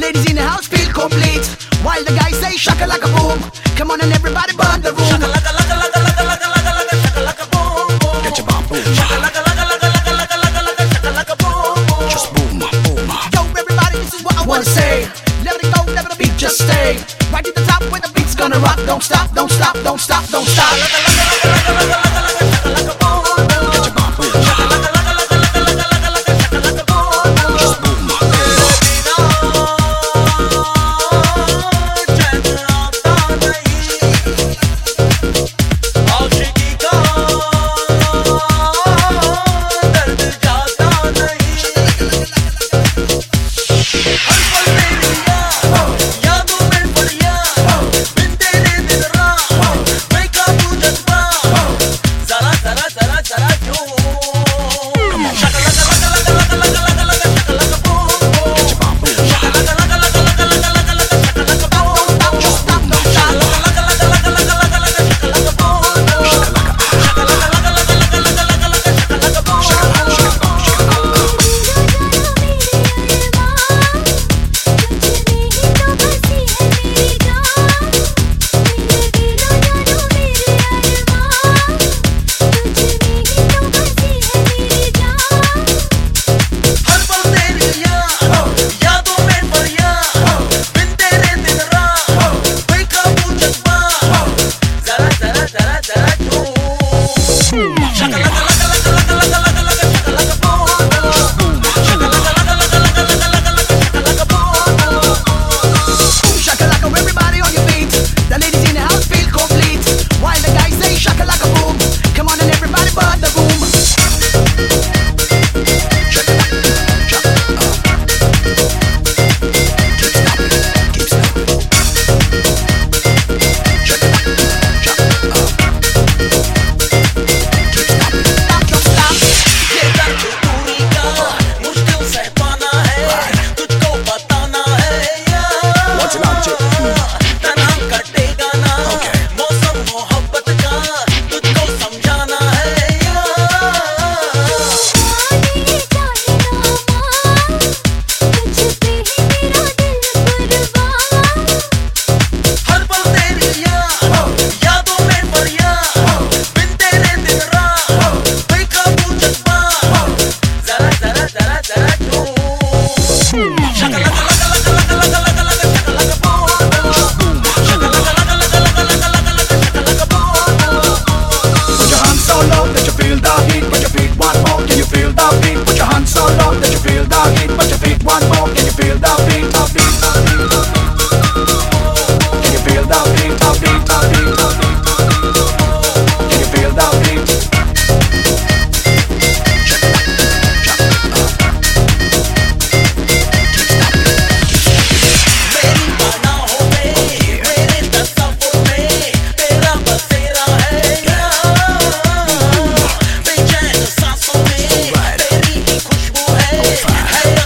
ladies in the house feel complete, while the guys say shaka like a boom. Come on and everybody burn the room. Shaka like a like a like a like a like a like a like a shaka like a boom boom. Get your bomb boom. Shaka like a like a like a like a like a like a like a shaka like a boom boom. Just boom boom. Yo everybody, this is what I wanna say. Let it go, let the beat just stay. Right to the top where the beat's gonna rock. Don't stop, don't stop, don't stop, don't stop. Like a like a like a like a like a like a like a shaka like a boom boom. Get your bomb boom. Shaka like a like a like a like a like a like a like a shaka like a boom boom. Just boom. Hey